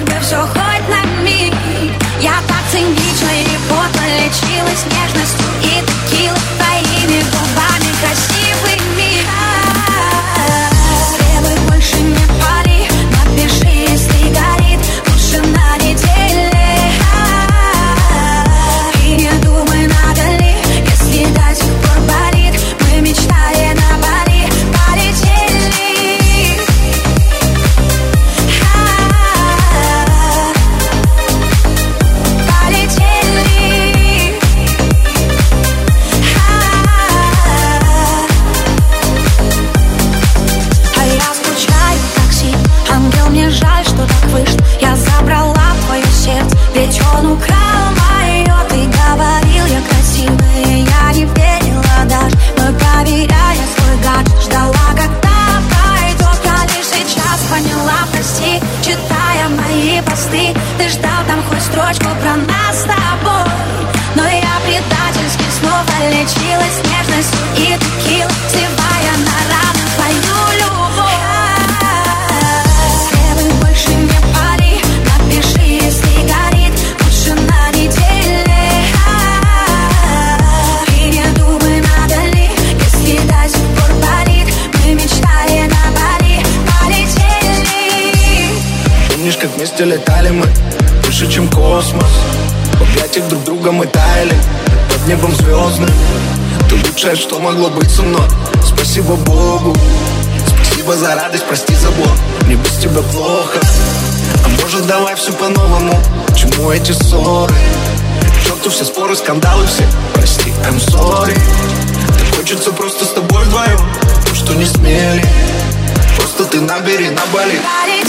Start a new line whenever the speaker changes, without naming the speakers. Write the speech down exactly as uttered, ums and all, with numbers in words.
хоть бы все хоть на миг. Я так цинично и подло лечилась нежностью и текилой, твоими губами красивыми. Стрелы больше не пали, напиши, если горит, лучше на неделе. И не думай, надо ли, если до сих пор болит. Мы мечтали на Бали, полетели. Полетели. А я скучаю в такси, ангел, мне жаль, что так вышло. Я забрала твое сердце, ведь он украл мое. Ты говорил, я красивая, я не верила даже. Но проверяя свой гаджет, ждала, когда пройдет. Я лишь сейчас поняла, прости, читая мои посты. Ты ждал там хоть строчку про нас с тобой. Но я предательски снова лечилась нежностью и текилой, сливая на раны твою любовь. Стрелы больше не пали, напиши, если горит, лучше на неделе. И не думай, надо ли, если до сих пор болит. Мы мечтали на Бали, полетели.
Помнишь, как вместе летали мы, выше, чем космос. В объятиях друг друга мы таяли под небом звездным. Ты лучшее, что могло быть со мной. Спасибо Богу, спасибо за радость, прости за боль. Мне без тебя плохо. А может, давай все по-новому? К чему эти ссоры? К черту все споры, скандалы все. Прости, I'm sorry. Так хочется просто с тобой вдвоем, то, что не смели. Просто ты набери на Бали.